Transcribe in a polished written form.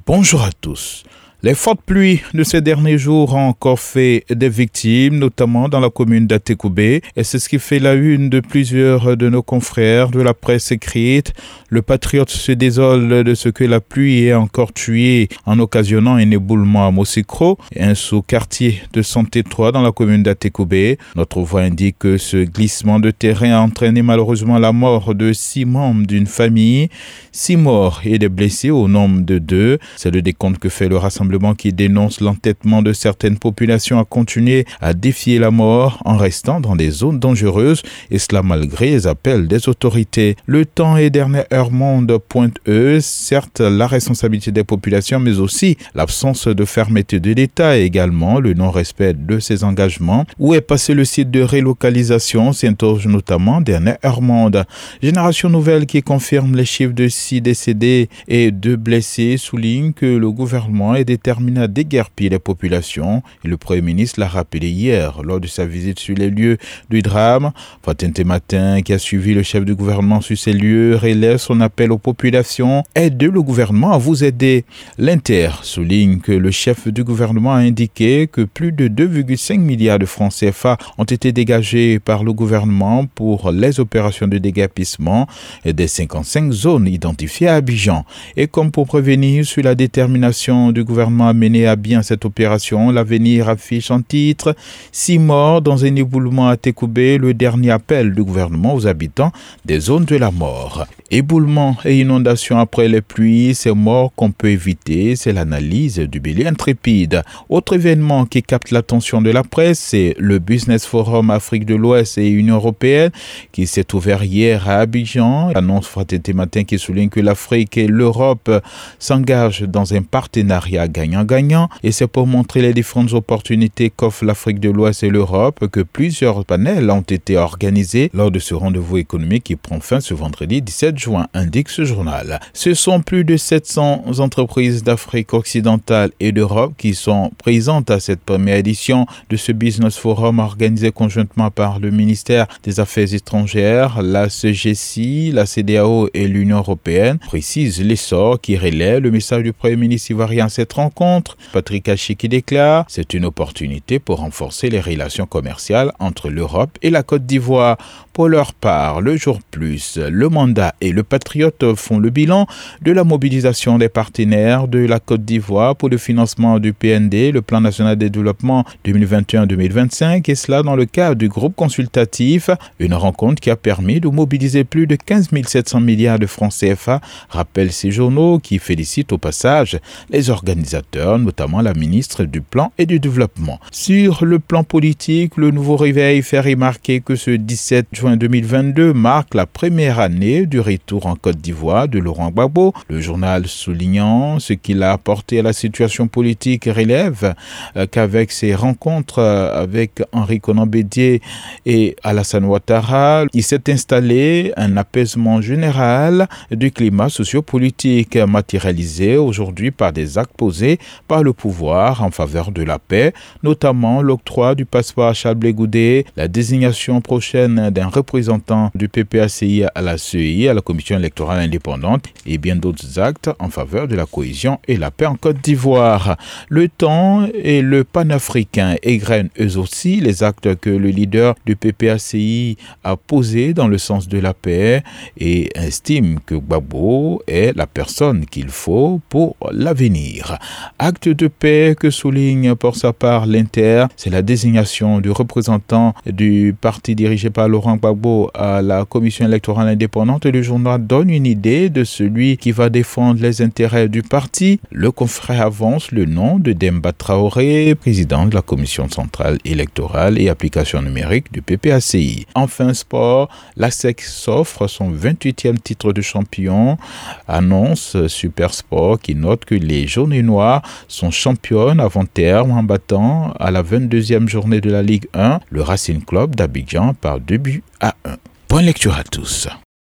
Bonjour à tous. Les fortes pluies de ces derniers jours ont encore fait des victimes, notamment dans la commune d'Atekoubé, et c'est ce qui fait la une de plusieurs de nos confrères de la presse écrite. Le patriote se désole de ce que la pluie ait encore tué en occasionnant un éboulement à Mosikro, un sous-quartier de Santé 3 dans la commune d'Atekoubé. Notre voix indique que ce glissement de terrain a entraîné malheureusement la mort de 6 membres d'une famille, 6 morts et des blessés au nombre de 2. C'est le décompte que fait le rassemblement qui dénonce l'entêtement de certaines populations à continuer à défier la mort en restant dans des zones dangereuses, et cela malgré les appels des autorités. Le temps et dernière heure monde pointe certes la responsabilité des populations, mais aussi l'absence de fermeté de l'État et également le non-respect de ses engagements. Où est passé le site de relocalisation, s'interroge notamment dernière heure monde. Génération Nouvelle qui confirme les chiffres de 6 décédés et 2 blessés souligne que le gouvernement est déterminé à déguerpir les populations, et le Premier ministre l'a rappelé hier lors de sa visite sur les lieux du drame. Fatin Tematin, qui a suivi le chef du gouvernement sur ces lieux, relève son appel aux populations: aidez le gouvernement à vous aider. L'Inter souligne que le chef du gouvernement a indiqué que plus de 2,5 milliards de francs CFA ont été dégagés par le gouvernement pour les opérations de déguerpissement des 55 zones identifiées à Abidjan. Et comme pour prévenir sur la détermination du gouvernement à mener à bien cette opération, l'avenir affiche en titre 6 morts dans un éboulement à Atekoubé, le dernier appel du gouvernement aux habitants des zones de la mort. Éboulement et inondation après les pluies, ces morts qu'on peut éviter, c'est l'analyse du Bélier Intrépide. Autre événement qui capte l'attention de la presse, c'est le Business Forum Afrique de l'Ouest et Union Européenne qui s'est ouvert hier à Abidjan. Annonce Fraternité Matin qui souligne que l'Afrique et l'Europe s'engagent dans un partenariat gagnant-gagnant, et c'est pour montrer les différentes opportunités qu'offrent l'Afrique de l'Ouest et l'Europe que plusieurs panels ont été organisés lors de ce rendez-vous économique qui prend fin ce vendredi 17 juin, indique ce journal. Ce sont plus de 700 entreprises d'Afrique occidentale et d'Europe qui sont présentes à cette première édition de ce Business Forum organisé conjointement par le ministère des Affaires étrangères, la CGC, la CEDEAO et l'Union européenne, précise l'essor qui relaie le message du Premier ministre ivoirien à cette rencontre. Patrick Hachi qui déclare: c'est une opportunité pour renforcer les relations commerciales entre l'Europe et la Côte d'Ivoire. Pour leur part, le Jour Plus, le Mandat et le Patriote font le bilan de la mobilisation des partenaires de la Côte d'Ivoire pour le financement du PND, le Plan national de développement 2021-2025, et cela dans le cadre du groupe consultatif, une rencontre qui a permis de mobiliser plus de 15 700 milliards de francs CFA, rappellent ces journaux qui félicitent au passage les organisateurs, notamment la ministre du Plan et du Développement. Sur le plan politique, le nouveau réveil fait remarquer que ce 17 juin 2022 marque la première année du retour en Côte d'Ivoire de Laurent Gbagbo. Le journal soulignant ce qu'il a apporté à la situation politique relève qu'avec ses rencontres avec Henri Konan Bédié et Alassane Ouattara, il s'est installé un apaisement général du climat sociopolitique matérialisé aujourd'hui par des actes posés par le pouvoir en faveur de la paix, notamment l'octroi du passeport à Charles Blé Goudé, la désignation prochaine d'un représentant du PPACI à la CEI, à la Commission électorale indépendante, et bien d'autres actes en faveur de la cohésion et la paix en Côte d'Ivoire. Le temps et le panafricain égrènent eux aussi les actes que le leader du PPACI a posés dans le sens de la paix et estime que Gbagbo est la personne qu'il faut pour l'avenir. Acte de paix que souligne pour sa part l'Inter, c'est la désignation du représentant du parti dirigé par Laurent Gbagbo à la Commission électorale indépendante. Le journal donne une idée de celui qui va défendre les intérêts du parti. Le confrère avance le nom de Demba Traoré, président de la Commission centrale électorale et application numérique du PPACI. Enfin sport, la SEC s'offre son 28e titre de champion, annonce Super Sport qui note que les jaunes et noirs sont championnes avant terme en battant à la 22e journée de la Ligue 1 le Racing Club d'Abidjan par 2 buts à 1. Bonne lecture à tous.